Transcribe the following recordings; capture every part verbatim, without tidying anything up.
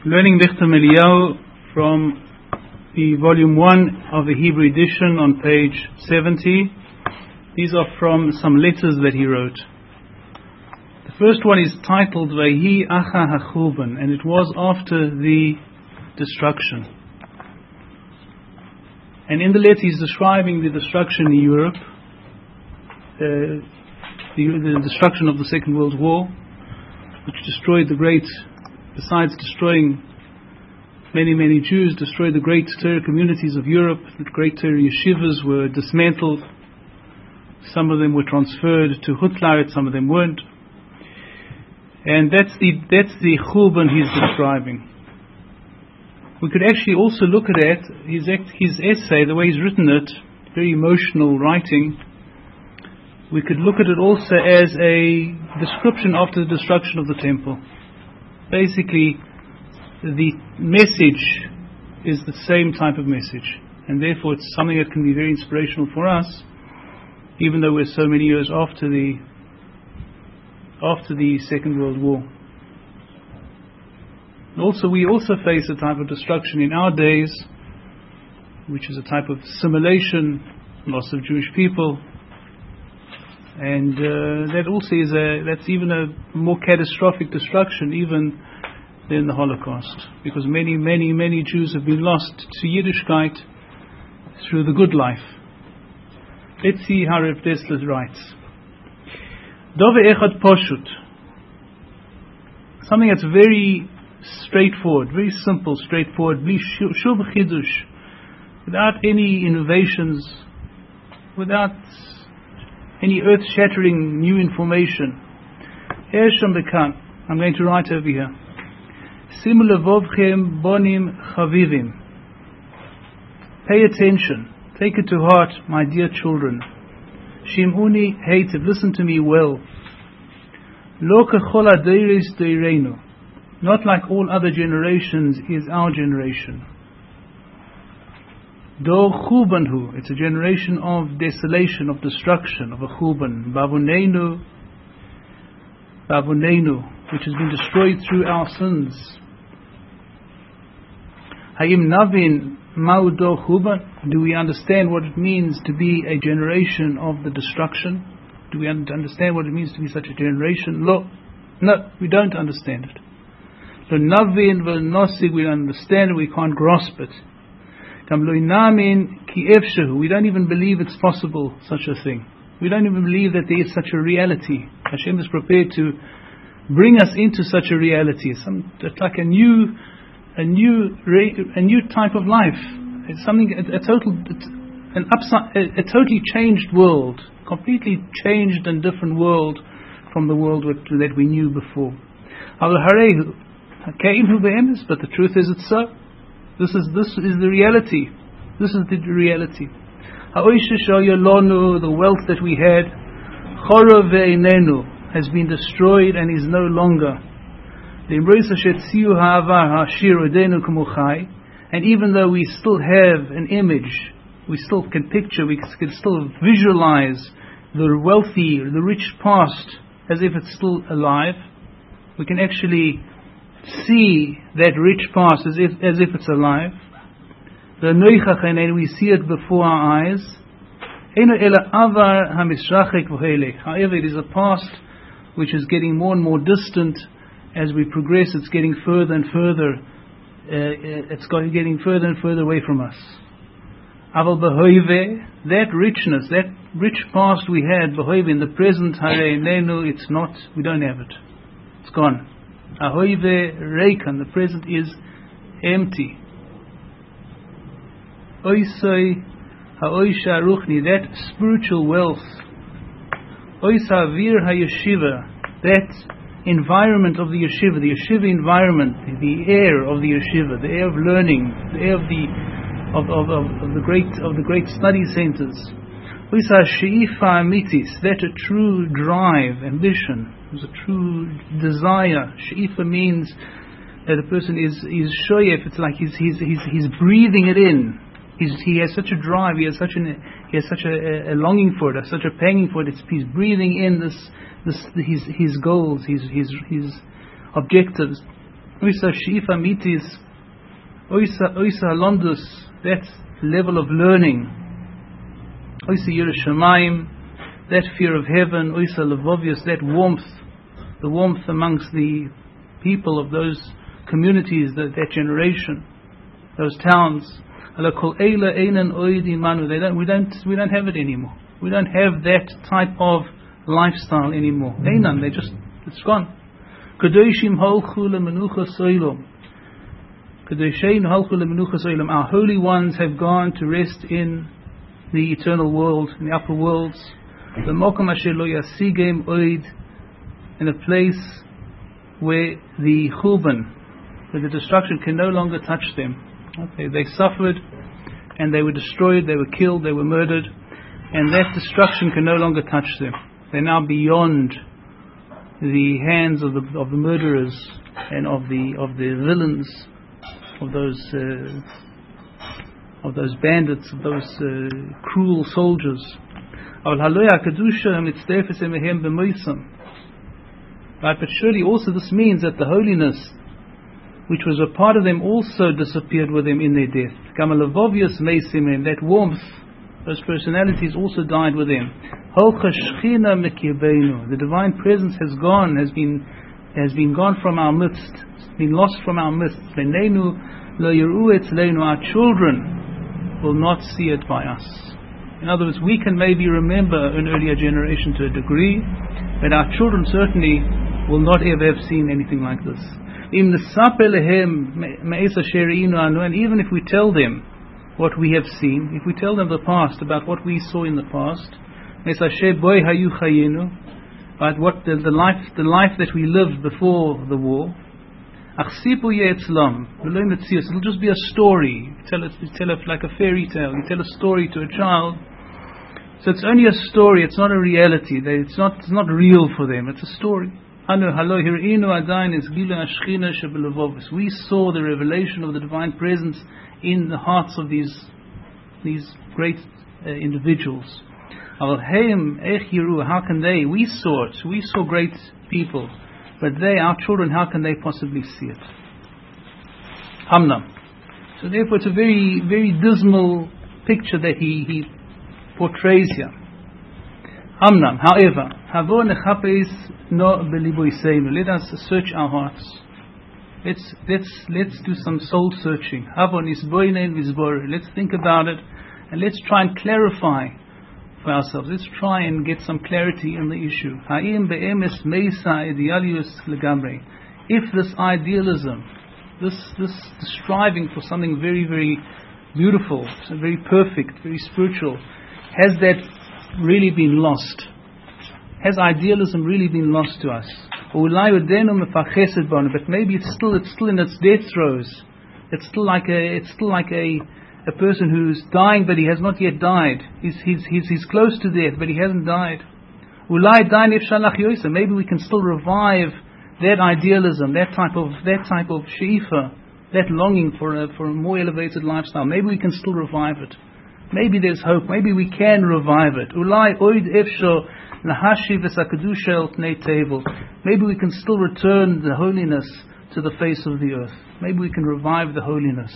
Learning Lichter Eliyahu from the volume one of the Hebrew edition on page seventy. These are from some letters that he wrote. The first one is titled Vayhi Acha HaChurban, and it was after the destruction. And in the letter he's describing the destruction in Europe, uh, the, the destruction of the Second World War, which destroyed the great, besides destroying many, many Jews, destroyed the great Torah communities of Europe. The great Torah yeshivas were dismantled. Some of them were transferred to Hutlaret, some of them weren't. And that's the that's the Churban he's describing. We could actually also look at it, his, his essay, the way he's written it, very emotional writing. We could look at it also as a description after the destruction of the temple. Basically, the message is the same type of message, and therefore it's something that can be very inspirational for us, even though we're so many years after the after the Second World War. Also, we also face a type of destruction in our days, which is a type of assimilation, loss of Jewish people, and uh, that also is a that's even a more catastrophic destruction even than the Holocaust, because many, many, many Jews have been lost to Yiddishkeit through the good life. Let's see how Reb Dessler writes. Dove echad poshut, something that's very straightforward, very simple, straightforward, shuv chidush, without any innovations, without any earth-shattering new information. Ersham bekan, I'm going to write over here. Simu levovchem bonim chavivim. Pay attention, take it to heart, my dear children. Shim'uni heitiv, listen to me well. Lo kechol adeiris deirenu, not like all other generations is our generation. Dor chubanhu, it's a generation of desolation, of destruction, of a chuban. Bavunenu, bavunenu, which has been destroyed through our sins. Hayim navin ma'u dor chuban, do we understand what it means to be a generation of the destruction? Do we understand what it means to be such a generation? Lo, no, we don't understand it. Lo navin vel nosig, we don't understand it, we can't grasp it. Kam lo namin ki efshehu, we don't even believe it's possible, such a thing. We don't even believe that there is such a reality. Hashem is prepared to bring us into such a reality. Some, it's like a new, a new, a new type of life. It's something, a, a total, an upside, a, a totally changed world, completely changed and different world from the world that we knew before. But the truth is, it's so. This is this is the reality. This is the reality. The wealth that we had, has been destroyed and is no longer. And even though we still have an image, we still can picture, we can still visualize the wealthy, the rich past as if it's still alive. We can actually see that rich past as if as if it's alive. And we see it before our eyes. However, it is a past which is getting more and more distant as we progress. It's getting further and further. Uh, it's getting further and further away from us. That richness, that rich past we had, in the present, it's not. We don't have it. It's gone. The present is empty. That spiritual wealth, that environment of the yeshiva, the yeshiva environment, the air of the yeshiva, the air of learning, the air of the of, of, of, of the great of the great study centers. That a true drive, ambition, is a true desire. She'ifa means that a person is is shoyef. It's like he's he's he's he's breathing it in. He's, he has such a drive. He has such an he has such a, a longing for it, such a panging for it. It's, he's breathing in this this his his goals, his his his objectives. Oisa Shifa Mitis, Oisa Oisa Londus, that level of learning. Oisa Yerushalayim, that fear of heaven. Oisa Levovius, that warmth, the warmth amongst the people of those communities, that, that generation, those towns. They don't, we don't, we don't have it anymore. We don't have that type of lifestyle anymore. They just, it's gone. Our holy ones have gone to rest in the eternal world, in the upper worlds. In a place where the churban, where the destruction can no longer touch them. Okay, they suffered and they were destroyed, they were killed, they were murdered, and that destruction can no longer touch them. They're now beyond the hands of the of the murderers and of the of the villains, of those uh, of those bandits, of those uh, cruel soldiers. Right, but surely also this means that the holiness which was a part of them also disappeared with them in their death. That warmth, those personalities also died with them. The divine presence has gone, has been has been gone from our midst, been lost from our midst. Our children will not see it by us. In other words, we can maybe remember an earlier generation to a degree, but our children certainly will not ever have seen anything like this. And even if we tell them what we have seen, if we tell them the past, about what we saw in the past, right, what the, the life the life that we lived before the war, it'll just be a story. You tell it, you tell it like a fairy tale. You tell a story to a child. So it's only a story, it's not a reality. It's not, it's not real for them, it's a story. We saw the revelation of the divine presence in the hearts of these these great uh, individuals. How can they? We saw it. We saw great people. But they, our children, how can they possibly see it? Hamnam. So therefore it's a very, very dismal picture that he, he portrays here. Hamnam. However, let us search our hearts. Let's let's let's do some soul searching. Let's think about it and let's try and clarify for ourselves. Let's try and get some clarity in the issue. If this idealism, this this striving for something very, very beautiful, very perfect, very spiritual, has that really been lost? Has idealism really been lost to us? But maybe it's still it's still in its death throes. It's still like a it's still like a a person who's dying but he has not yet died. He's he's he's, he's close to death but he hasn't died. Maybe we can still revive that idealism, that type of that type of sheifa, that longing for a for a more elevated lifestyle. Maybe we can still revive it. Maybe there's hope. Maybe we can revive it. Maybe we can still return the holiness to the face of the earth. Maybe we can revive the holiness.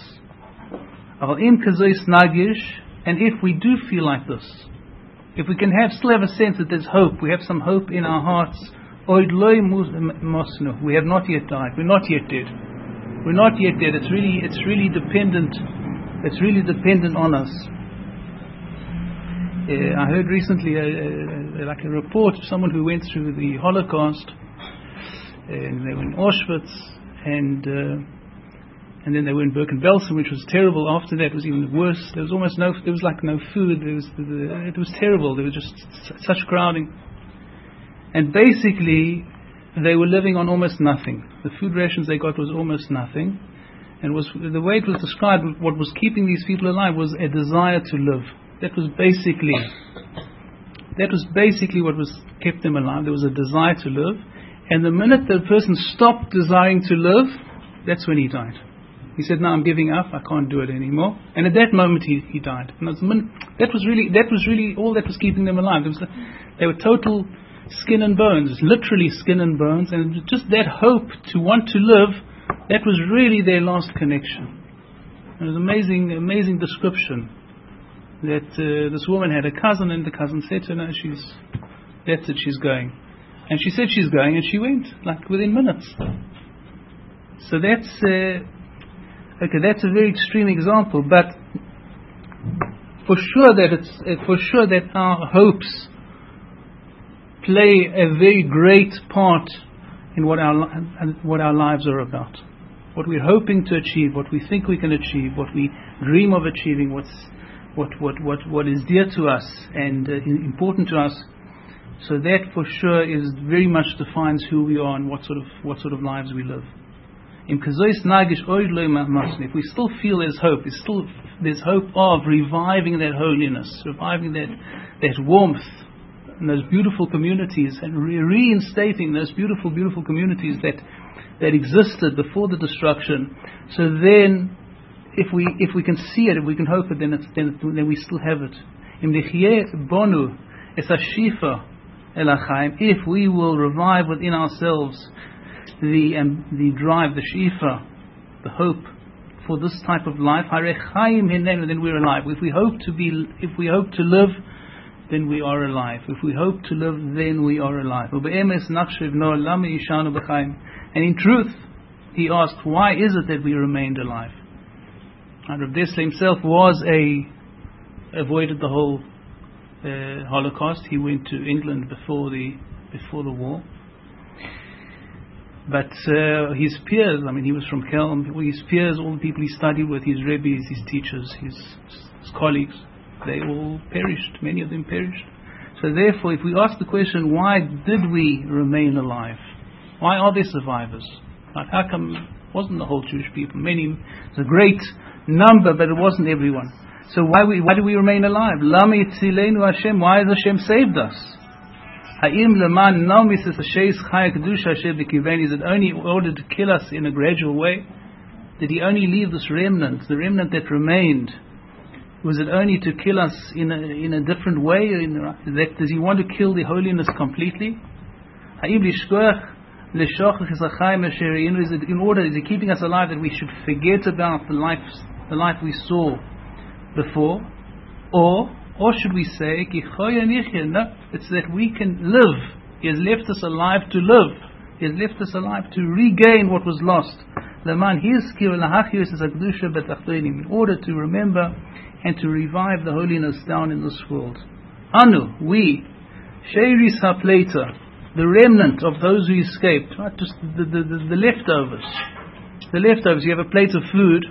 And if we do feel like this, if we can have still have a sense that there's hope, we have some hope in our hearts, we have not yet died, we're not yet dead. We're not yet dead. It's really it's really dependent it's really dependent on us. Uh, I heard recently a, a, like a report of someone who went through the Holocaust, and they were in Auschwitz, and uh, and then they were in Bergen-Belsen, which was terrible. After that, it was even worse. There was almost no, there was like no food. There was, it was terrible. There was just such crowding, and basically, they were living on almost nothing. The food rations they got was almost nothing, and was the way it was described. What was keeping these people alive was a desire to live. That was basically that was basically what was kept them alive. There was a desire to live, and the minute the person stopped desiring to live, that's when he died. He said, "No, I'm giving up. I can't do it anymore." And at that moment, he, he died. And that was, that was really that was really all that was keeping them alive. It was, they were total skin and bones, literally skin and bones, and just that hope to want to live That was really their last connection. It was an amazing, amazing description that uh, this woman had a cousin, and the cousin said to her, no, she's, that's it, she's going. And she said she's going, and she went, like within minutes. So that's, uh, okay, that's a very extreme example, but for sure that it's, uh, for sure that our hopes play a very great part in what our, li- what our lives are about. What we're hoping to achieve, what we think we can achieve, what we dream of achieving, what's, what, what, what, what is dear to us and uh, important to us. So that for sure is very much defines who we are and what sort of what sort of lives we live. If we still feel there's hope, there's still there's hope of reviving that holiness, reviving that that warmth and those beautiful communities, and re- reinstating those beautiful, beautiful communities that that existed before the destruction. So then, if we if we can see it, if we can hope it, then it's, then, then we still have it. If we will revive within ourselves the um, the drive, the shifa, the hope for this type of life, then we're alive. If we hope to be, if we hope to live, then we are alive. If we hope to live, then we are alive. And in truth, he asked, why is it that we remained alive? And Rav Dessler himself was a avoided the whole uh, Holocaust. He went to England before the before the war. But uh, his peers, I mean, he was from Kelm. His peers, all the people he studied with, his rebbes, his teachers, his, his colleagues, they all perished. Many of them perished. So therefore, if we ask the question, why did we remain alive? Why are there survivors? Like, how come it wasn't the whole Jewish people? Many, it's a great number, but it wasn't everyone. So why we why do we remain alive? Lama yitzilenu Hashem. Why has Hashem saved us? Ha'im leman namis es hasheis chaya kedusha Hashem b'kiveni. Is it only in order to kill us in a gradual way? Did He only leave this remnant, the remnant that remained? Was it only to kill us in a in a different way? In that, does He want to kill the holiness completely? Ha'im lishkoach leshochach es hachayim asher re'inu. Is it in order? Is He keeping us alive that we should forget about the life the life we saw before? Or or should we say, no, it's that we can live. He has left us alive to live. He has left us alive to regain what was lost. In order to remember and to revive the holiness down in this world. Anu, we, Sheiris HaPleita, the remnant of those who escaped, right? Just the, the, the, the leftovers. The leftovers, you have a plate of food.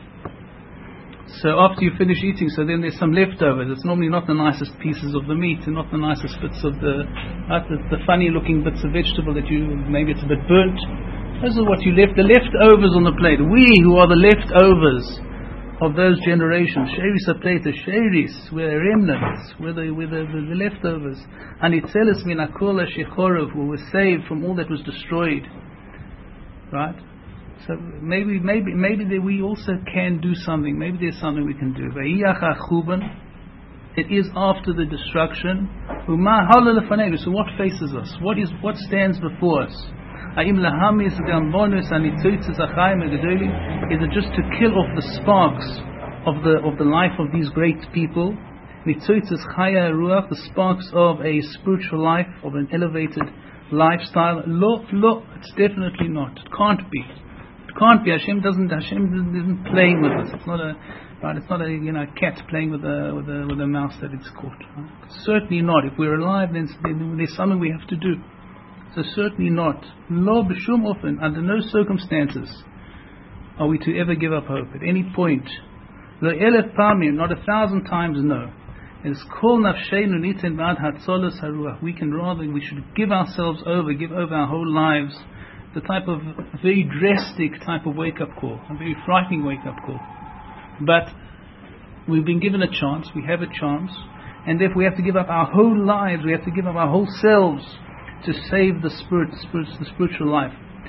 So after you finish eating, so then there's some leftovers. It's normally not the nicest pieces of the meat and not the nicest bits of the, right, the, the funny looking bits of vegetable that you, maybe it's a bit burnt. Those are what you left, the leftovers on the plate. We who are the leftovers of those generations. Sheris HaPleita, Sheris, we're remnants, we're the, we're the, the, the leftovers. And Itzelis min hakol hashechorov, who were saved from all that was destroyed. Right? So maybe, maybe, maybe that we also can do something. Maybe there's something we can do. It is after the destruction. So what faces us? What is what stands before us? Is it just to kill off the sparks of the of the life of these great people? The sparks of a spiritual life, of an elevated lifestyle? Lo, lo, it's definitely not. It can't be. Can't be. Hashem doesn't. Hashem isn't playing with us. It's not a. Right. It's not a you know cat playing with a with a with a mouse that it's caught. Right? Certainly not. If we're alive, then, then there's something we have to do. So certainly not. Lo b'shum ofen. Under no circumstances are we to ever give up hope at any point. Lo elef pamim. Not a thousand times no. It's kol nafsheinu niten b'ad hatzolos haruach. We can rather. We should give ourselves over. Give over our whole lives. The type of very drastic type of wake-up call, a very frightening wake-up call. But we've been given a chance, we have a chance, and therefore we have to give up our whole lives, we have to give up our whole selves to save the spirit, the, spirit, the spiritual life.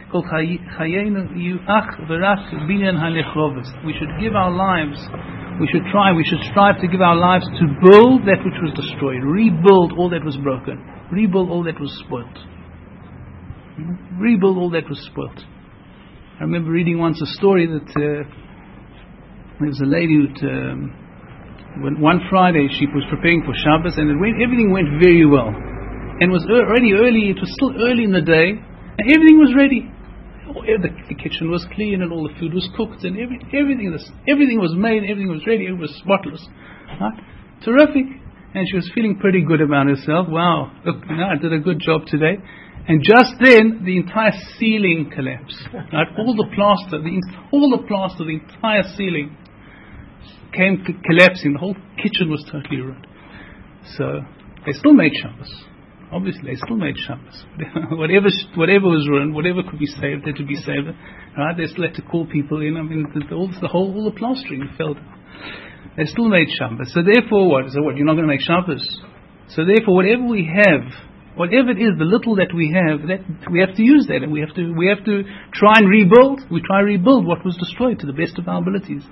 We should give our lives, we should try, we should strive to give our lives to build that which was destroyed, rebuild all that was broken, rebuild all that was spoilt. Rebuild all that was spoilt. I remember reading once a story that uh, there was a lady who, um, when one Friday she was preparing for Shabbos, and it went, everything went very well. And it was already early, it was still early in the day, and everything was ready. The, the kitchen was clean, and all the food was cooked, and every, everything was, everything was made, everything was ready, it was spotless. Right? Terrific. And she was feeling pretty good about herself. Wow, look, you know, I did a good job today. And just then, the entire ceiling collapsed. Right? All the plaster, the, all the plaster, the entire ceiling came to collapsing. The whole kitchen was totally ruined. So, they still made Shabbos. Obviously, they still made Shabbos. whatever, whatever was ruined, whatever could be saved, had to be saved. Right? They still had to call people in. I mean, the, all the whole, all the plastering fell down. They still made Shabbos. So therefore, what? So what? You're not going to make Shabbos. So therefore, whatever we have, whatever it is, the little that we have, that we have to use that, and we have to, we have to try and rebuild. We try and rebuild what was destroyed to the best of our abilities.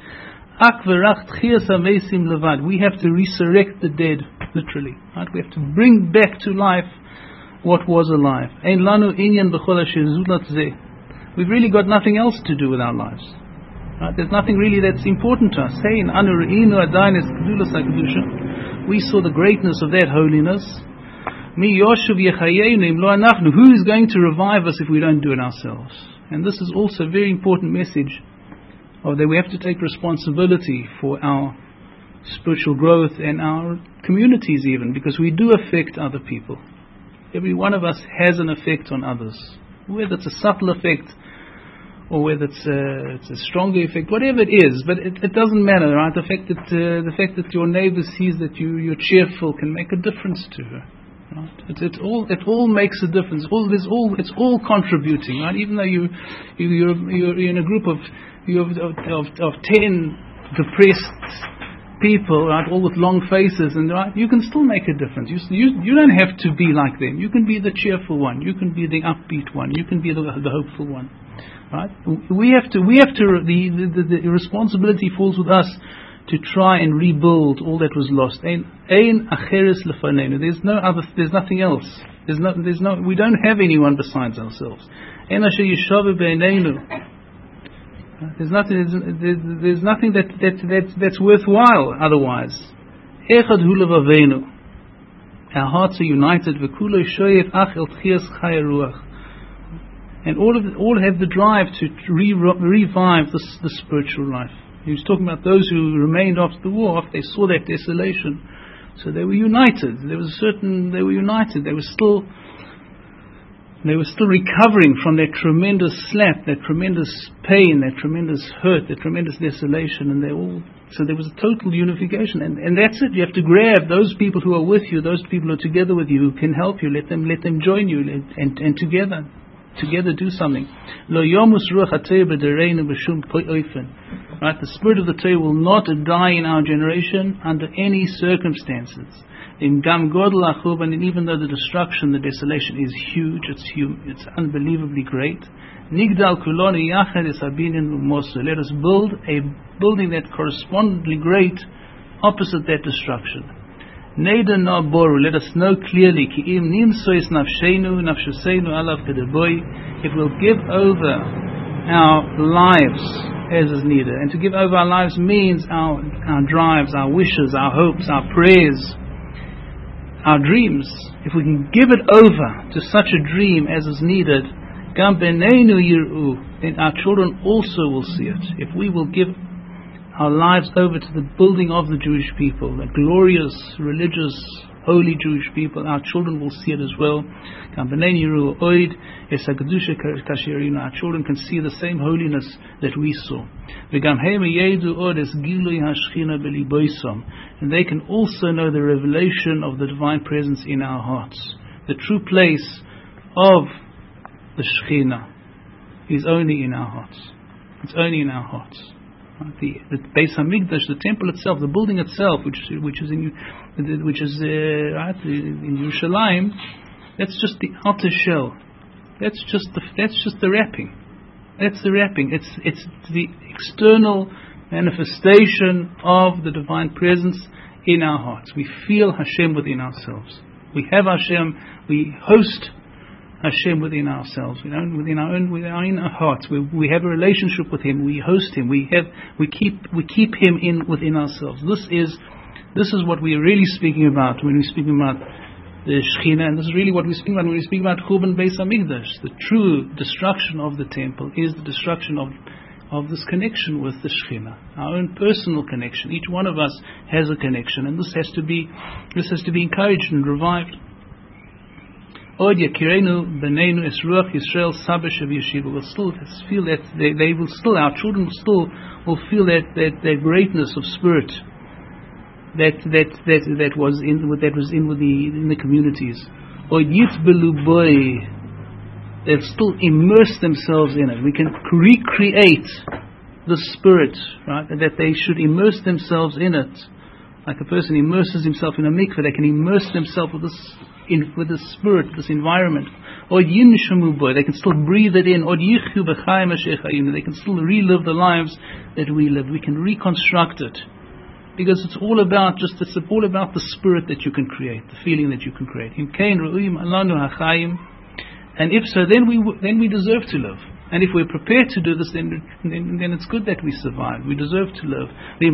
We have to resurrect the dead, literally. Right? We have to bring back to life what was alive. We've really got nothing else to do with our lives. Right? There's nothing really that's important to us. We saw the greatness of that holiness. Who is going to revive us if we don't do it ourselves? And this is also a very important message of that we have to take responsibility for our spiritual growth and our communities even, because we do affect other people. Every one of us has an effect on others, whether it's a subtle effect or whether it's a, it's a stronger effect, whatever it is, but it, it doesn't matter, right? The fact that uh, the fact that your neighbor sees that you you're cheerful can make a difference to her. Right? It, it all it all makes a difference. All there's all it's all contributing, right? Even though you, you you're, you're in a group of you of, of of ten depressed people, right, all with long faces, and right, you can still make a difference. You you you don't have to be like them. You can be the cheerful one. You can be the upbeat one. You can be the, the hopeful one. Right? We have to. We have to. The, the the responsibility falls with us to try and rebuild all that was lost. Ein acheres lefanenu. There's no other. There's nothing else. There's no. There's no. We don't have anyone besides ourselves. Ein asher yishavu beinenu. There's nothing. There's, there's nothing that that that that's worthwhile otherwise. Echad hu levavenu. Our hearts are united. V'kulo shoyev ach el tchias chaya ruach. And all of it, all have the drive to re- revive the, the spiritual life. He was talking about those who remained after the war, after they saw that desolation. So they were united. There was a certain. They were united. They were still. They were still recovering from that tremendous slap, that tremendous pain, that tremendous hurt, that tremendous desolation, and they all. So there was a total unification, and, and that's it. You have to grab those people who are with you, those people who are together with you, who can help you. Let them, let them join you, and and, and together. Together do something. Right, the spirit of the Torah will not die in our generation under any circumstances. In Gam Godel Achub, and even though the destruction, the desolation is huge, it's huge, it's unbelievably great. Nigdal Kuloni Yachad is Abinin Umosu. Let us build a building that correspondingly great opposite that destruction. Neda na boru, let us know clearly, ki im nimsois nafshenu, nafshuseinu alav kedeboy, it will give over our lives as is needed. And to give over our lives means our our drives, our wishes, our hopes, our prayers, our dreams. If we can give it over to such a dream as is needed, gam beneinu yiru, then our children also will see it. If we will give our lives over to the building of the Jewish people, the glorious, religious, holy Jewish people, our children will see it as well. Our children can see the same holiness that we saw. And they can also know the revelation of the divine presence in our hearts. The true place of the Shekhinah is only in our hearts. It's only in our hearts. The, the Beis Hamikdash, the temple itself, the building itself, which which is in which is uh, right, in Yerushalayim, that's just the outer shell. That's just the that's just the wrapping. That's the wrapping. It's it's the external manifestation of the divine presence in our hearts. We feel Hashem within ourselves. We have Hashem. We host Hashem within ourselves, you know, within our own, within our own hearts. We, we have a relationship with Him. We host Him. We have, we keep, we keep Him in within ourselves. This is, this is what we are really speaking about when we're speaking about the Shekhinah, and this is really what we're speaking about when we speak about Churban Beis Hamikdash. The true destruction of the temple is the destruction of of this connection with the Shekhinah, our own personal connection. Each one of us has a connection, and this has to be this has to be encouraged and revived. Od Yakirenu Benenu Es Ruach Yisrael Sabash of Yeshiva will still feel that they, they will still, our children will still will feel that that, that greatness of spirit that that that that was in that was in with the in the communities. Od Yitbelu Boy. They'll still immerse themselves in it. We can recreate the spirit, right? That they should immerse themselves in it, like a person immerses himself in a mikveh. They can immerse themselves with this, in, with this spirit, this environment. Or yinshamu boy, they can still breathe it in. Or yichu b'chaim ha'shechayim, they can still relive the lives that we live. We can reconstruct it, because it's all about just it's all about the spirit that you can create, the feeling that you can create. Im kein ru'im alanu ha'chayim. And if so, then we then we deserve to live. And if we're prepared to do this, then then, then it's good that we survive. We deserve to live.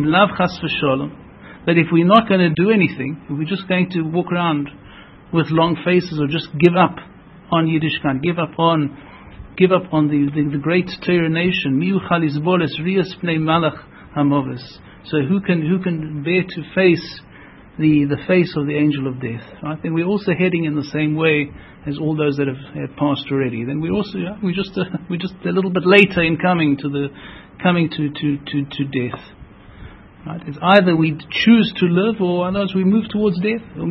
But if we're not going to do anything, if we're just going to walk around with long faces, or just give up on Yiddishkeit, give up on give up on the the, the great Torah nation, so who can who can bear to face the the face of the angel of death? Right? Then we're also heading in the same way as all those that have, have passed already. Then we also yeah, we just uh, we just a little bit later in coming to the coming to to to, to death. Right? It's either we choose to live, or otherwise we move towards death. Who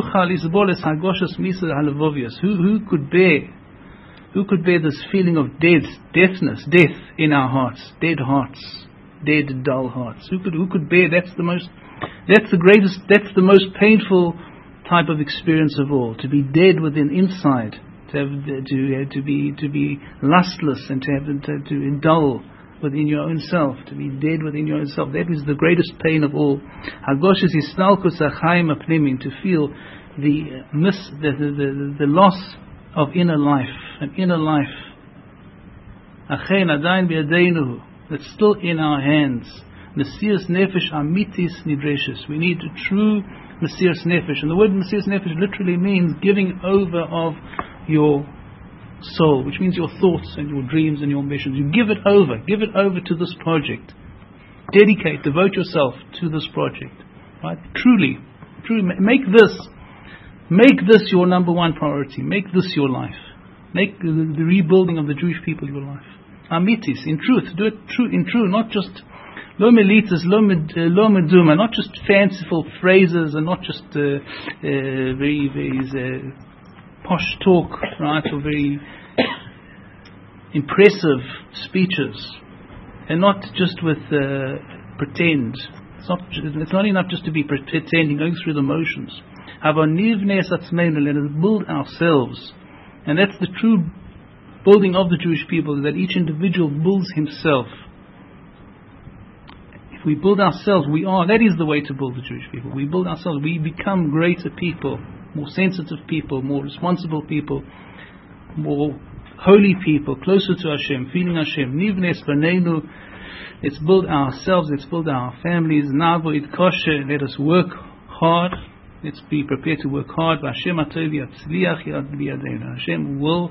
who could bear who could bear this feeling of death, deafness, death in our hearts, dead hearts, dead dull hearts? Who could who could bear? That's the most that's the greatest. That's the most painful type of experience of all, to be dead within inside, to have to to be to be lustless, and to have to, to dull within your own self, to be dead within your own self. That is the greatest pain of all. Hagoshes istalkus achayim apnimin, to feel the miss the, the the the loss of inner life, an inner life. Achein adayin biyadeinu, that's still in our hands. Mesiras nefesh amitis nidreshes. We need a true Mesiras Nefesh. And the word Mesiras Nefesh literally means giving over of your soul, which means your thoughts and your dreams and your ambitions. You give it over. Give it over to this project. Dedicate, devote yourself to this project. Right? Truly, truly, make this, make this your number one priority. Make this your life. Make the, the rebuilding of the Jewish people your life. Amitis, in truth. Do it true, in true, not just Lo melitas, lo meduma, not just fanciful phrases, and not just uh, uh, very, very uh, posh talk, right, or very impressive speeches, and not just with uh, pretend. It's not, it's not enough just to be pretending, going through the motions. Let us build ourselves, and that's the true building of the Jewish people, that each individual builds himself. We build ourselves, we are, that is the way to build the Jewish people. We build ourselves, we become greater people, more sensitive people, more responsible people, more holy people, closer to Hashem, feeling Hashem. Nivnes Baneinu, let's build ourselves, let's build our families. Navoid Kosher, let us work hard, let's be prepared to work hard. Hashem will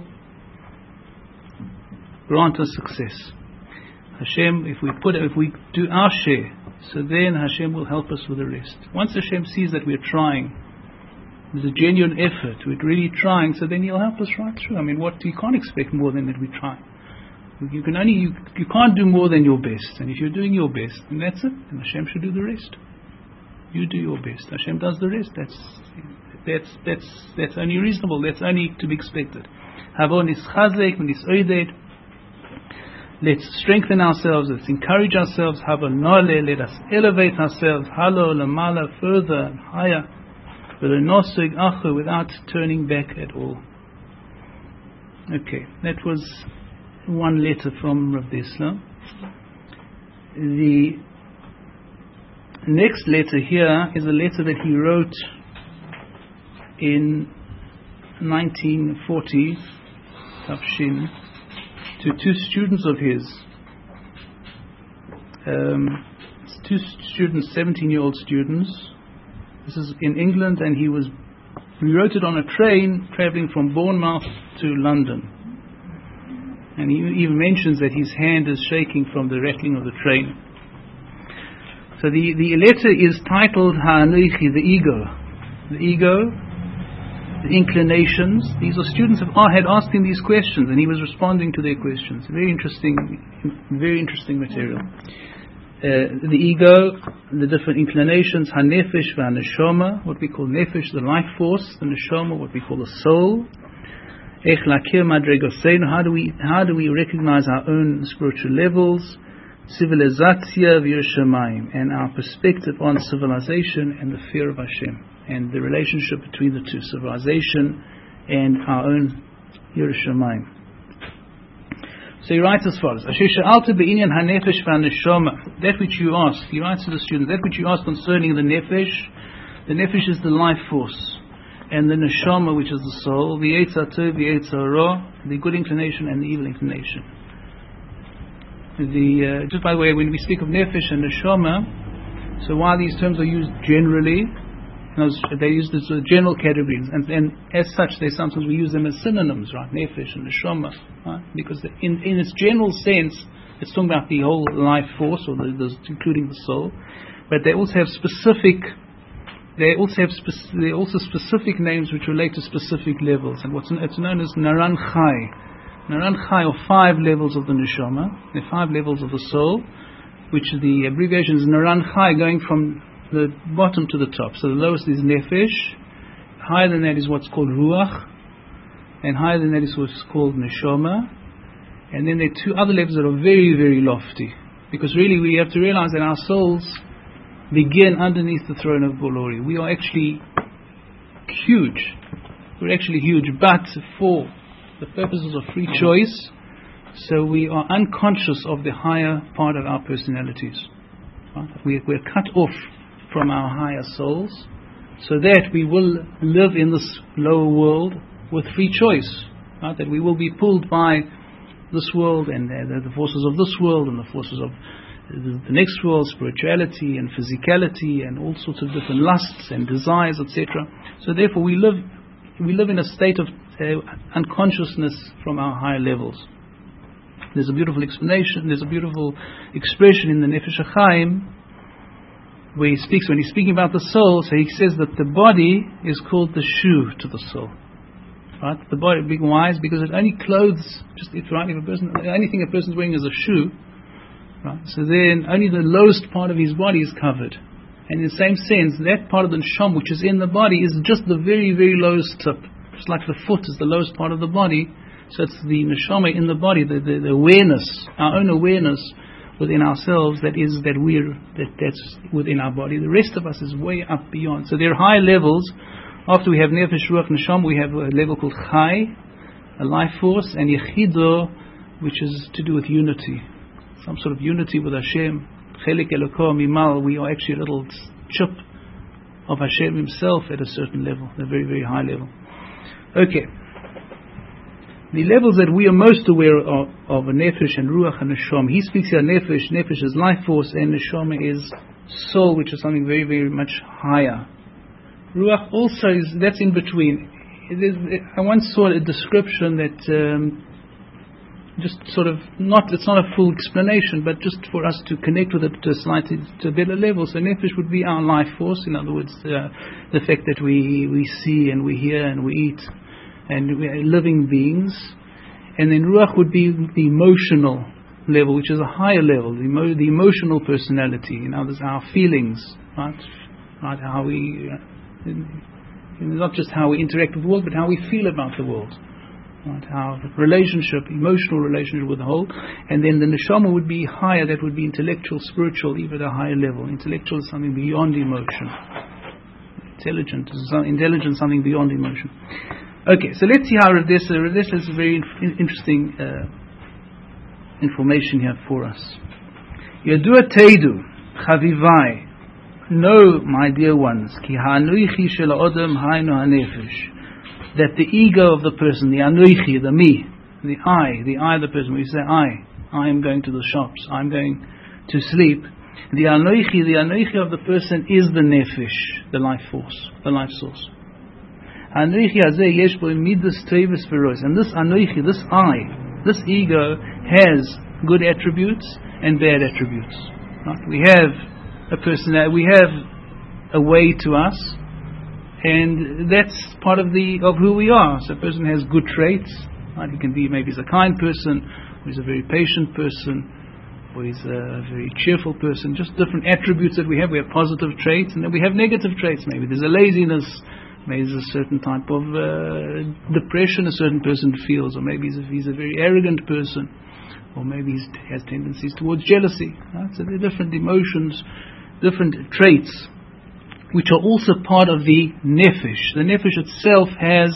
grant us success. Hashem, if we put, if we do our share, so then Hashem will help us with the rest. Once Hashem sees that we're trying, there's a genuine effort, we're really trying, so then He'll help us right through. I mean, what you can't expect more than that we try. You can only you, you can't do more than your best, and if you're doing your best, then that's it. And Hashem should do the rest. You do your best. Hashem does the rest. That's that's that's that's only reasonable. That's only to be expected. Havon is chazek and is oided. Let's strengthen ourselves, let's encourage ourselves, have a nole, let us elevate ourselves, halo, lamala, further and higher, without turning back at all. Okay, that was one letter from Rav Dessler. The next letter here is a letter that he wrote in nineteen forty Tafshin, to two students of his. Um, two students, seventeen-year-old students. This is in England, and he was he wrote it on a train travelling from Bournemouth to London. And he even mentions that his hand is shaking from the rattling of the train. So the, the letter is titled Ha'anuichi, the ego. The ego, the inclinations. These are students who had asked him these questions, and he was responding to their questions. Very interesting, very interesting material. Uh, the ego, the different inclinations, ha-nefesh va-neshama, what we call nefesh, the life force, the neshama, what we call the soul. Ech lakir madregoseinu, how do we how do we recognize our own spiritual levels? Civilizatsia v'yirashamayim, and our perspective on civilization and the fear of Hashem, and the relationship between the two, civilization and our own Yerushalayim. So he writes as follows: Asher she'alta be'inyan ha'nefesh va'neshama, that which you ask, he writes to the students, that which you ask concerning the nefesh, the nefesh is the life force, and the neshama, which is the soul, the yetzer tov, the yetzer ra, the good inclination and the evil inclination. The uh, just by the way, when we speak of nefesh and neshama, so while these terms are used generally, they're used as general categories, and, and as such, they sometimes we use them as synonyms, right? Nefesh and neshama, right? Because in in its general sense, it's talking about the whole life force, or the, the, including the soul. But they also have specific, they also have speci- they also specific names which relate to specific levels, and what's it's known as Naran Chai. Naran Chai, or five levels of the neshama, the five levels of the soul, which the abbreviation is Naran Chai, going from the bottom to the top. So the lowest is nefesh, higher than that is what's called ruach, and higher than that is what's called neshama. And then there are two other levels that are very, very lofty, because really we have to realize that our souls begin underneath the throne of glory. We are actually huge. We're actually huge, but for the purposes of free choice, so we are unconscious of the higher part of our personalities. Right? We, we're cut off from our higher souls, so that we will live in this lower world with free choice, right? That we will be pulled by this world and uh, the forces of this world and the forces of the, the next world, spirituality and physicality and all sorts of different lusts and desires, et cetera. So therefore we live we live in a state of uh, unconsciousness from our higher levels. There's a beautiful explanation, there's a beautiful expression in the Nefesh HaChaim, where he speaks, when he's speaking about the soul, so he says that the body is called the shoe to the soul. Right? The body, being wise, because it only clothes, just if, right, if a person, the only thing a person's wearing is a shoe, right? So then only the lowest part of his body is covered. And in the same sense, that part of the neshama which is in the body is just the very, very lowest tip. Just like the foot is the lowest part of the body, so it's the neshama in the body, the, the, the awareness, our own awareness within ourselves that is that we're that that's within our body. The rest of us is way up beyond. So there are high levels. After we have nefesh, ruach, neshama, we have a level called chai, a life force, and yechido, which is to do with unity, some sort of unity with Hashem. Chelik eloko mimal, we are actually a little chip of Hashem Himself at a certain level, a very very high level. Okay. The levels that we are most aware of, of a nefesh and ruach and neshama. He speaks here nefesh. Nefesh is life force, and neshama is soul, which is something very, very much higher. Ruach also is, that's in between. It is, it, I once saw a description that um, just sort of not, it's not a full explanation, but just for us to connect with it to a slightly to a better level. So nefesh would be our life force. In other words, uh, the fact that we we see and we hear and we eat, and we are living beings. And then ruach would be the emotional level, which is a higher level, the, emo- the emotional personality. In other words, our feelings, right? Right? How we, uh, not just how we interact with the world, but how we feel about the world. Right? Our relationship, emotional relationship with the whole. And then the neshama would be higher, that would be intellectual, spiritual, even at a higher level. Intellectual is something beyond emotion. Intelligent is intelligent, something beyond emotion. Okay, so let's see how Rav Dessler, Rav Dessler has very in- interesting uh, information here for us. Yadua teidu, chavivai, know, my dear ones, ki ha'anuichi shel ha'odem hainu ha'nefesh, that the ego of the person, the anuichi, the me, the I, the I of the person. We say I, I am going to the shops, I'm going to sleep. The Anoichi, the Anoichi of the person is the Nefesh, the life force, the life source. Anoichi hazeh yesh bo midas tevis v'rois. And this Anoichi, this I, this ego has good attributes and bad attributes. Right? We have a personality, we have a way to us, and that's part of the of who we are. So a person has good traits. Right? He can be, maybe he's a kind person, or he's a very patient person, or he's a very cheerful person. Just different attributes that we have. We have positive traits, and then we have negative traits. Maybe there's a laziness, maybe there's a certain type of uh, depression a certain person feels, or maybe he's a, he's a very arrogant person, or maybe he has tendencies towards jealousy. Right? So there are different emotions, different traits, which are also part of the nefesh. The nefesh itself has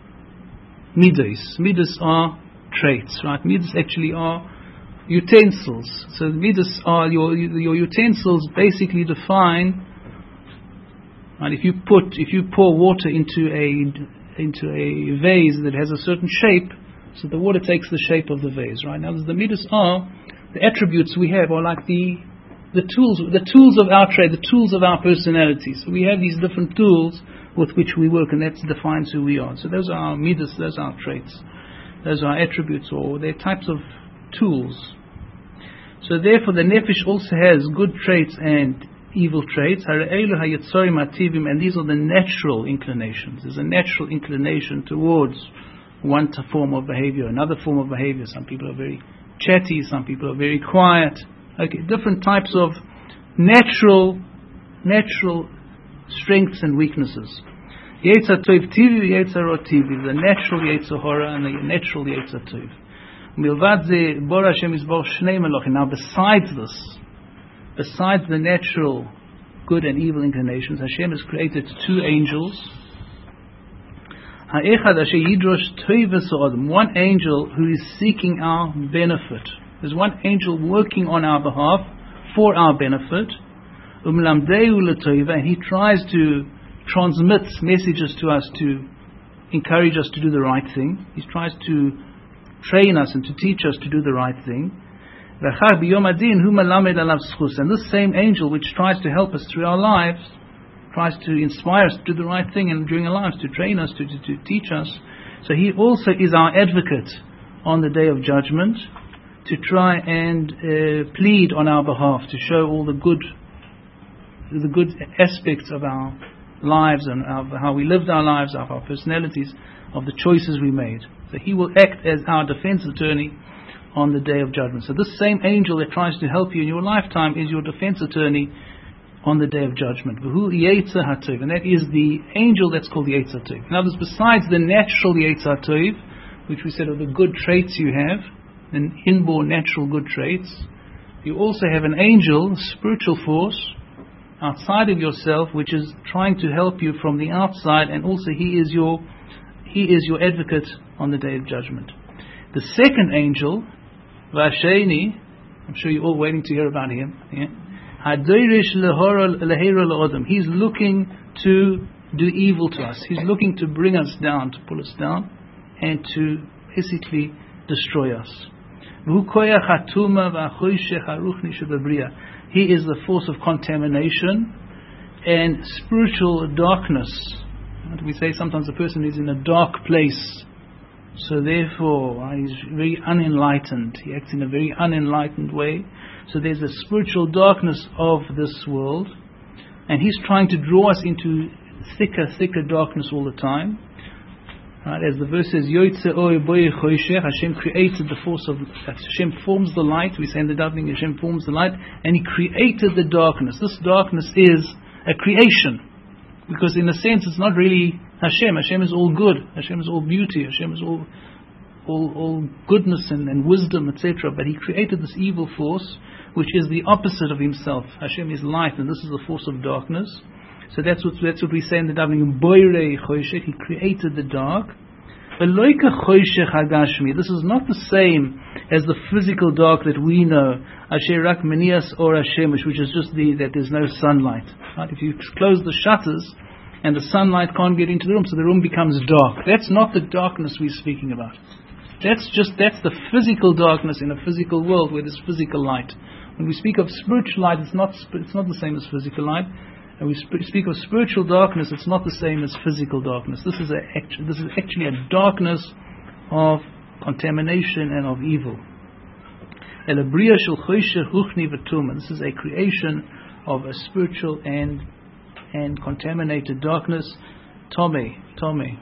midas. Midas are traits, right? Midas actually are utensils. So the midas are your your utensils. Basically define. And if you put, if you pour water into a into a vase that has a certain shape, so the water takes the shape of the vase, right? Now, the midas are the attributes we have, are like the the tools, the tools of our trade, the tools of our personality. So we have these different tools with which we work, and that defines who we are. So those are our midas, those are our traits, those are our attributes, or they're types of tools. So therefore, the nefesh also has good traits and evil traits, and these are the natural inclinations. There's a natural inclination towards one form of behavior, another form of behavior. Some people are very chatty, some people are very quiet. Okay, different types of natural, natural strengths and weaknesses. Yetzer Tov Tivi, Yetzer Hara Tivi, the natural Yetzer Hara and the natural Yetzer Tov. Milvad ze Bor Hashem Yisborach Shnei Melochim. Now, besides this, besides the natural good and evil inclinations, Hashem has created two angels. Ha'echad asher yidrosh tovas ha'adam, one angel who is seeking our benefit. There's one angel working on our behalf for our benefit. Umlamdeu l'tova, and he tries to transmit messages to us to encourage us to do the right thing. He tries to train us and to teach us to do the right thing. And this same angel which tries to help us through our lives, tries to inspire us to do the right thing and during our lives, to train us, to, to, to teach us. So he also is our advocate on the day of judgment, to try and uh, plead on our behalf, to show all the good the good aspects of our lives and of how we lived our lives, of our personalities, of the choices we made. So he will act as our defense attorney on the day of judgment. So this same angel that tries to help you in your lifetime is your defense attorney on the day of judgment. And that is the angel that's called the Yetzer Tov. Now, there's besides the natural Yetzer Tov, which we said are the good traits you have, an inborn natural good traits, you also have an angel, spiritual force, outside of yourself, which is trying to help you from the outside, and also he is your he is your advocate on the day of judgment. The second angel, Vasheni, I'm sure you're all waiting to hear about him. Yeah? He's looking to do evil to us. He's looking to bring us down, to pull us down, and to basically destroy us. He is the force of contamination and spiritual darkness. We say sometimes a person is in a dark place, so therefore uh, he's very unenlightened. He acts in a very unenlightened way. So there's a spiritual darkness of this world, and he's trying to draw us into thicker, thicker darkness all the time. Right, as the verse says, Hashem created the force of, Hashem forms the light. We say in the davening, Hashem forms the light, and He created the darkness. This darkness is a creation, because in a sense it's not really Hashem. Hashem is all good. Hashem is all beauty. Hashem is all all, all goodness and, and wisdom, et cetera. But He created this evil force, which is the opposite of Himself. Hashem is light, and this is the force of darkness. So that's what that's what we say in the davening. Boirei choshech, He created the dark. This is not the same as the physical dark that we know. Asher rak menias or hashemesh, which is just the that there's no sunlight. Right? If you close the shutters and the sunlight can't get into the room, so the room becomes dark. That's not the darkness we're speaking about. That's just, that's the physical darkness in a physical world where there's physical light. When we speak of spiritual light, it's not, it's not the same as physical light. And we sp- speak of spiritual darkness, it's not the same as physical darkness. This is, a, actu- this is actually a darkness of contamination and of evil. This is a creation of a spiritual and and contaminated darkness. Tome, Tome.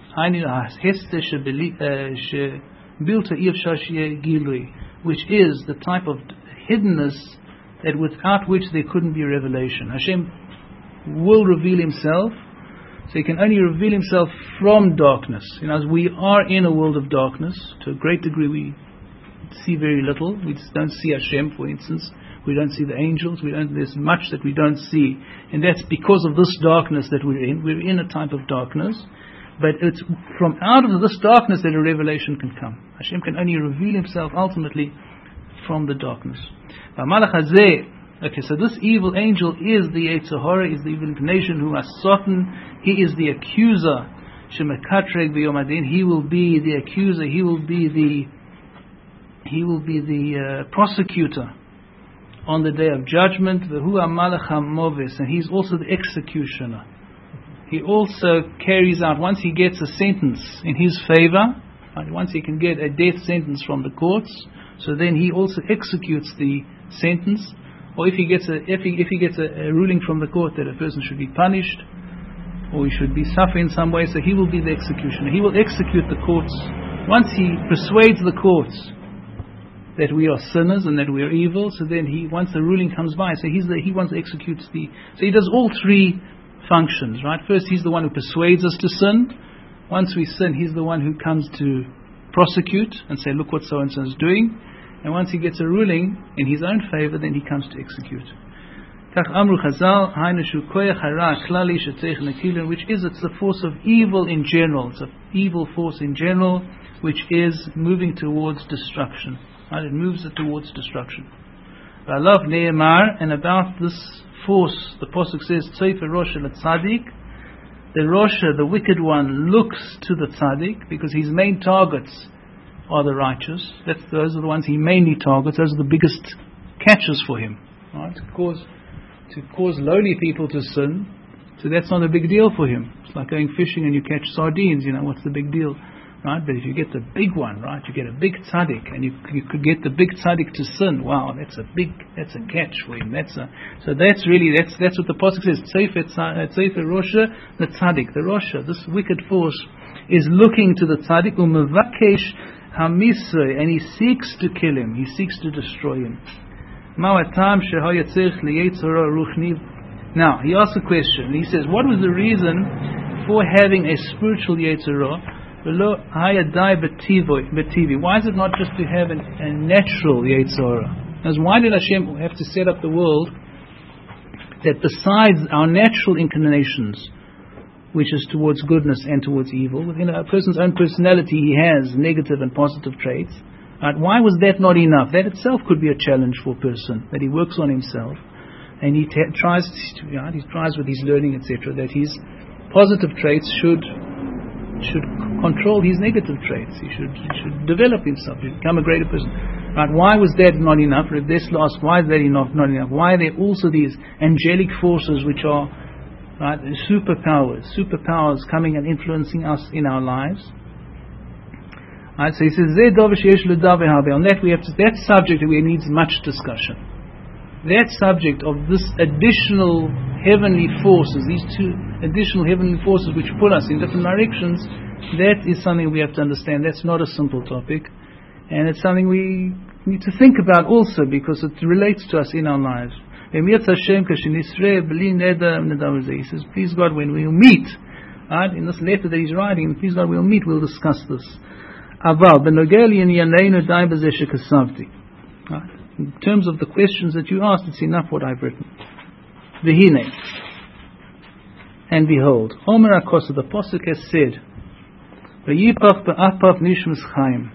Which is the type of hiddenness that without which there couldn't be a revelation. Hashem will reveal Himself, so He can only reveal Himself from darkness. You know, as we are in a world of darkness, to a great degree we see very little. We just don't see Hashem, for instance. We don't see the angels. We don't. There's much that we don't see, and that's because of this darkness that we're in. We're in a type of darkness, but it's from out of this darkness that a revelation can come. Hashem can only reveal Himself ultimately from the darkness. Okay, so this evil angel is the Yetzer Hara, is the evil inclination who has Satan. He is the accuser. Shemekatreg b'yom hadin. He will be the accuser. He will be the He will be the uh, prosecutor on the day of judgment. V'hu hamalach hamoves, and he's also the executioner. He also carries out, once he gets a sentence in his favor, right, once he can get a death sentence from the courts, so then he also executes the sentence. Or if he gets a if he if he gets a, a ruling from the court that a person should be punished, or he should be suffering in some way, so he will be the executioner. He will execute the courts. Once he persuades the courts that we are sinners and that we are evil, so then he, once the ruling comes by, so he's the, he once executes the, so he does all three functions, right? First, he's the one who persuades us to sin. Once we sin, he's the one who comes to prosecute and say, look what so-and-so is doing. And once he gets a ruling in his own favor, then he comes to execute. Which is, it's the force of evil in general. It's an evil force in general, which is moving towards destruction. Right? It moves it towards destruction. And about this force, the Pasuk says, the Rosha, the wicked one, looks to the tzaddik, because his main targets are the righteous. That's, those are the ones he mainly targets. Those are the biggest catches for him. Right? To cause, to cause lowly people to sin, so that's not a big deal for him. It's like going fishing and you catch sardines, you know, what's the big deal? Right? But if you get the big one, right, you get a big tzaddik, and you, you could get the big tzaddik to sin. Wow, that's a big, that's a catch for him. That's a, so that's really, that's that's what the Pasuk says. Tzeifer Rosha, the tzaddik, the Rosha, this wicked force is looking to the tzaddik, umevakesh hamisrei, and he seeks to kill him. He seeks to destroy him. Now he asks a question. He says, what was the reason for having a spiritual Yetzer Hara? Why is it not just to have an, a natural Yetzer Hara? Because why did Hashem have to set up the world that besides our natural inclinations, which is towards goodness and towards evil, within a person's own personality he has negative and positive traits, right? Why was that not enough? That itself could be a challenge for a person, that he works on himself and he t- tries to, right, he tries with his learning, et cetera, that his positive traits should should control his negative traits. He should he should develop himself, he should become a greater person. Right? Why was that not enough? Rav Dessler asked, why is that enough, not enough? Why are there also these angelic forces which are, right, superpowers, superpowers coming and influencing us in our lives? Right, so he says, on that we have to, that subject we needs much discussion. That subject of this additional heavenly forces, these two additional heavenly forces which pull us in different directions, that is something we have to understand. That's not a simple topic, and it's something we need to think about also, because it relates to us in our lives. He says, please God, when we'll meet, right, in this letter that he's writing, please God, we'll meet, we'll discuss this. Right. In terms of the questions that you asked, it's enough what I've written. V'hine, and behold, Omer HaKosa, the Pasuk has said, V'yipach be'apav nishmas chaim.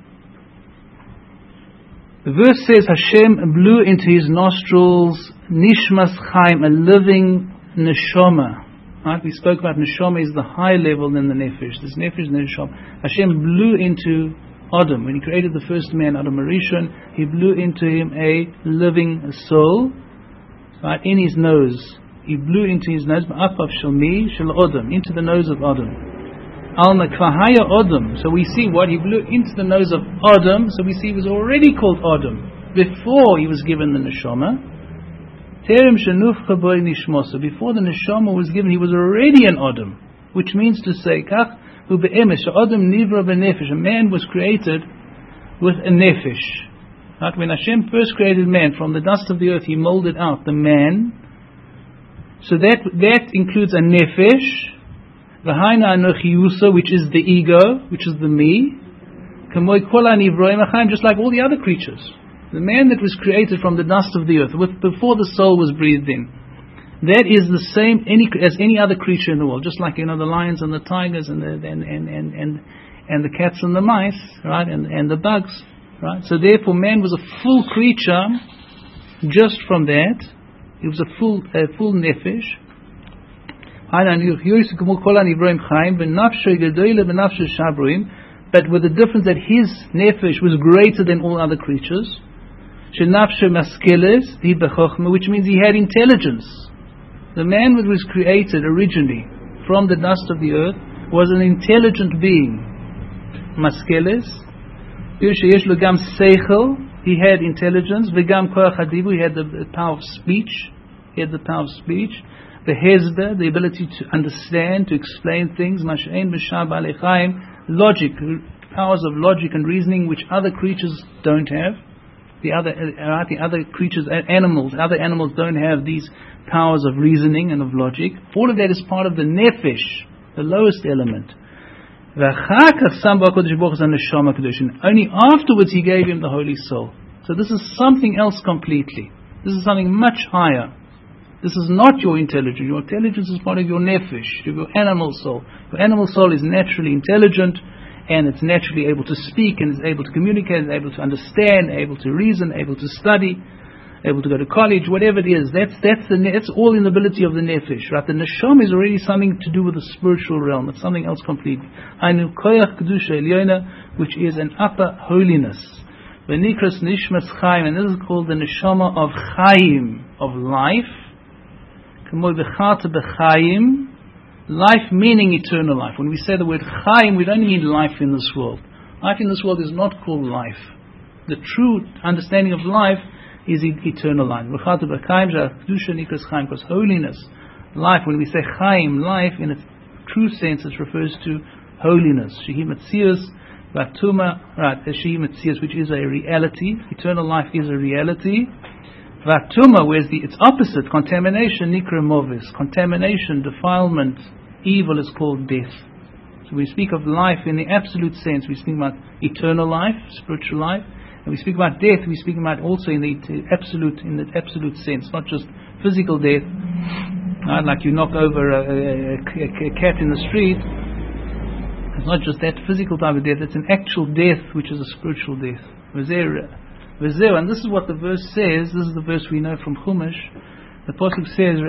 The verse says Hashem blew into his nostrils nishmas chaim, a living neshama. Right? We spoke about neshama is the high level than the nefesh. This nefesh and neshama. Hashem blew into Adam, when He created the first man, Adam Harishon, He blew into him a living soul, right, in his nose. He blew into his nose, Ba'apav Shalmi Shel Adam, into the nose of Adam. Alma Kvahaya Adam. So we see what? He blew into the nose of Adam, so we see he was already called Adam before he was given the neshama. Terem Shenufcha Boi Nishmosa. Before the neshama was given, he was already an Adam, which means to say, Kach Hu Be'emes, Adam Nivra B'Nefesh. A man was created with a nefesh. Right? When Hashem first created man from the dust of the earth, He molded out the man. So that that includes a nefesh, v'haina anochiyusa, which is the ego, which is the me, kamoi kol hanivroim achayim, just like all the other creatures. The man that was created from the dust of the earth, with, before the soul was breathed in, that is the same any, as any other creature in the world. Just like, you know, the lions and the tigers and the and and and and, and the cats and the mice, right, and and the bugs, right. So therefore, man was a full creature just from that. He was a full a full nefesh. But with the difference that his nefesh was greater than all other creatures, which means he had intelligence. The man that was created originally from the dust of the earth was an intelligent being. Maskeles, he had intelligence. He had the power of speech. He had the power of speech. The hezda, the ability to understand, to explain things. Logic, powers of logic and reasoning, which other creatures don't have. The other, uh, the other creatures, animals, other animals don't have these powers of reasoning and of logic. All of that is part of the nefesh, the lowest element. Only afterwards He gave him the Holy Soul. So this is something else completely. This is something much higher. This is not your intelligence. Your intelligence is part of your nefesh, your animal soul. Your animal soul is naturally intelligent, and it's naturally able to speak, and is able to communicate, and able to understand, able to reason, able to study, able to go to college, whatever it is. That's that's the that's all in the ability of the nefesh. Right? The neshama is already something to do with the spiritual realm. It's something else completely. Anu koyach kedusha elyona, which is an upper holiness. V'nikras nishmas chaim, and this is called the neshama of chaim, of life. Life meaning eternal life. When we say the word chaim, we don't mean life in this world. Life in this world is not called life. The true understanding of life is eternal life. Because holiness, life, when we say chaim, life in its true sense, it refers to holiness. Shehi Metzius, Vatuma, right, Shehi Metzius, which is a reality. Eternal life is a reality. Vatuma, where's the its opposite, contamination, nikra movis, contamination, defilement, evil is called death. So we speak of life in the absolute sense. We speak about eternal life, spiritual life, and we speak about death. We speak about also in the absolute, in the absolute sense, not just physical death, right, like you knock over a, a, a, a cat in the street. It's not just that physical type of death. It's an actual death, which is a spiritual death. Was there? And this is what the verse says. This is the verse we know from Chumash. The pasuk says,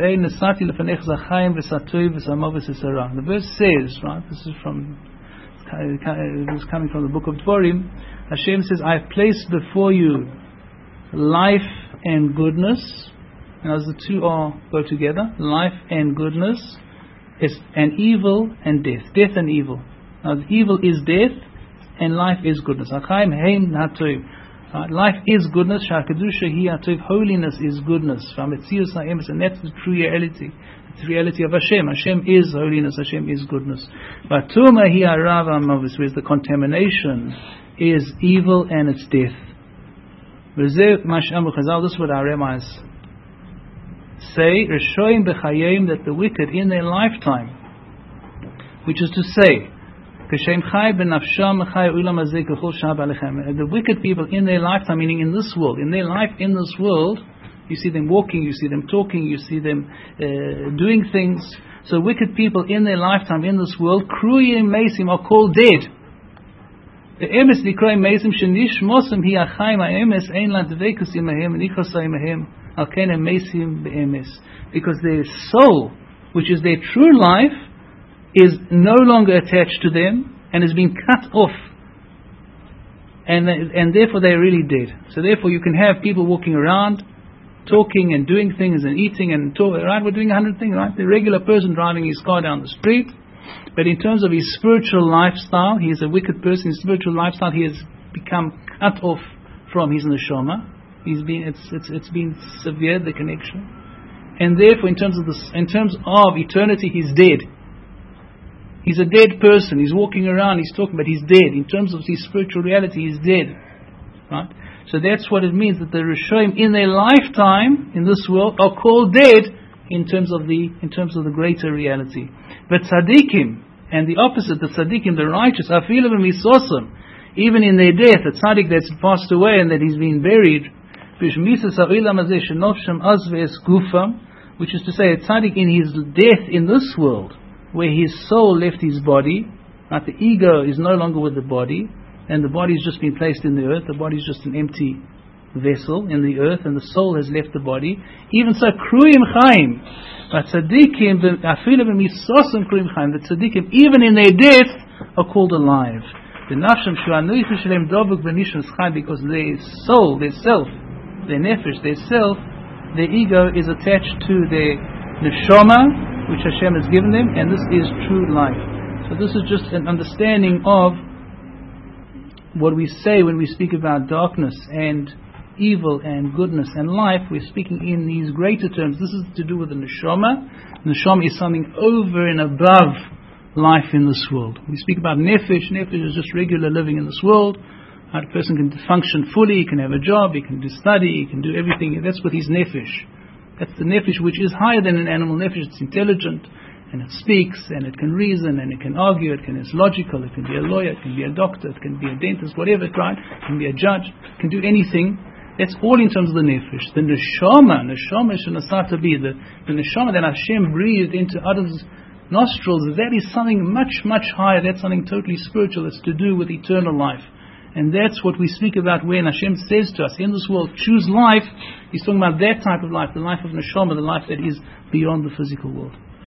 the verse says, right, this is from, this is coming from the book of Dvarim. Hashem says, I have placed before you life and goodness. Now as the two are go together, life and goodness, is and evil and death. Death and evil. Now the evil is death and life is goodness. Uh, life is goodness. Holiness is goodness. And that's the true reality. It's the reality of Hashem. Hashem is holiness. Hashem is goodness. But whereas the contamination is evil and it's death. This is what our rabbis say. That the wicked in their lifetime, which is to say, the wicked people in their lifetime, meaning in this world, in their life in this world, you see them walking, you see them talking, you see them uh, doing things. So wicked people in their lifetime in this world, kruyim mesim, are called dead. The emes nikroim mesim shenish mosem hi achayim ha'emes ein la dvekus imahem nichosay imahem al kenem mesim be'emes, because their soul, which is their true life, is no longer attached to them and has been cut off. and and therefore they're really dead. So therefore you can have people walking around, talking and doing things and eating and talking, right? We're doing a hundred things, right? The regular person driving his car down the street, but in terms of his spiritual lifestyle, he is a wicked person. His spiritual lifestyle, he has become cut off from his neshama. He's been, it's it's it's been severed, the connection, and therefore in terms of this, in terms of eternity, he's dead. He's a dead person. He's walking around, he's talking, but he's dead. In terms of his spiritual reality, he's dead. Right? So that's what it means, that the Rishonim in their lifetime in this world are called dead in terms of the in terms of the greater reality. But tzaddikim, and the opposite, the tzaddikim, the righteous, afilu b'misosim, even in their death, a tzaddik that's passed away and that he's been buried, which is to say, a tzaddik in his death in this world, where his soul left his body, right? The ego is no longer with the body, and the body has just been placed in the earth. The body is just an empty vessel in the earth, and the soul has left the body. Even so, kruim chaim, but tzaddikim, afilu b'misosim kruim chaim, the tzaddikim, even in their death, are called alive. The nafsham shu'anuichu shalem dobuk b'nishmas chai, because their soul, their self, their nefesh, their self, their ego is attached to their neshama, which Hashem has given them, and this is true life. So this is just an understanding of what we say when we speak about darkness and evil and goodness and life. We're speaking in these greater terms. This is to do with the neshama. Neshama is something over and above life in this world. We speak about nefesh. Nefesh is just regular living in this world. A person can function fully, he can have a job, he can do study, he can do everything. That's what his nefesh. That's the nefesh, which is higher than an animal nefesh. It's intelligent, and it speaks, and it can reason, and it can argue, it can, it's logical, it can be a lawyer, it can be a doctor, it can be a dentist, whatever, right? It can be a judge, it can do anything. That's all in terms of the nefesh. The neshama, neshama shenasata be, the, the neshama that Hashem breathed into Adam's nostrils, that is something much, much higher. That's something totally spiritual. It's to do with eternal life. And that's what we speak about when Hashem says to us, in this world, choose life. He's talking about that type of life, the life of neshama, the life that is beyond the physical world.